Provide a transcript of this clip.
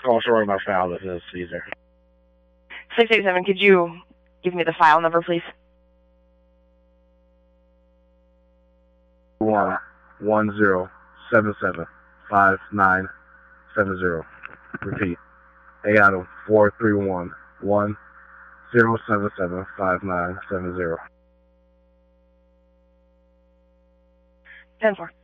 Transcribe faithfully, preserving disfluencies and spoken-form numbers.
call showing my file. This is Caesar. six eight seven, could you give me the file number, please? One one zero seven seven five nine seven zero. Repeat. A item four three one one zero seven seven five nine seven zero. ten four.